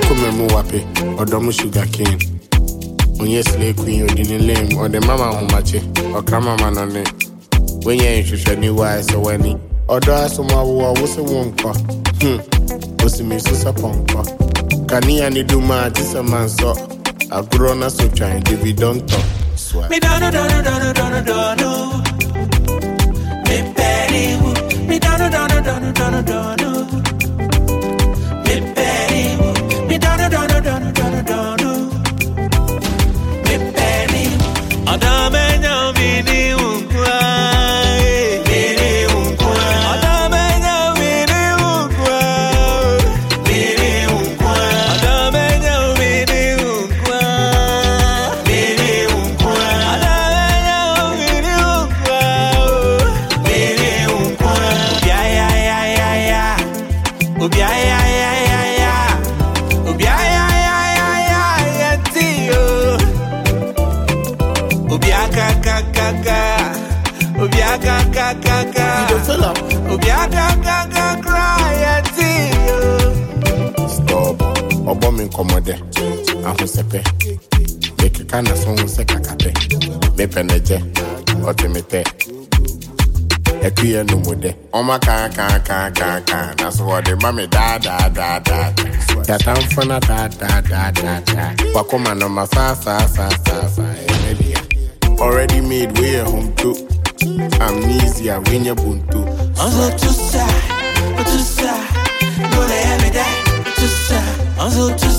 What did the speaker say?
Okume mu wape, odomu sugar cane. Onye slay queen, odini lame, or the mama humache, or krama manone. When you're interested in why so when odo asoma wo wose wonko. Osi me so saponko. Kani ani duma tisa manso. Agro na so try David don't talk. Me dono. Me petty woo. Me dono. Me petty woo. Me dono. Me petty woo. Adame nyamini unkwa. Mini unkwa. Adame nyamini unkwa. Mini unkwa. Adame nyamini unkwa. Mini unkwa. Adame nyamini unkwa. Mini unkwa. Ubia tiyo. Ubia kaka. Ubia kaka. You don't feel up. Ubia kaka cry tiyo. Stop. Obo me komode. Ahosepe. Make kana so se kakape. Me peneje. Otemete. Ekuye no mode. Oma ka. Na so what the mama da. That I'm fana da. Wakoma no ma sa. Already made way home too. Amnesia when you buntu. I'm so too sad. Go to heaven, die. I'm so too sad.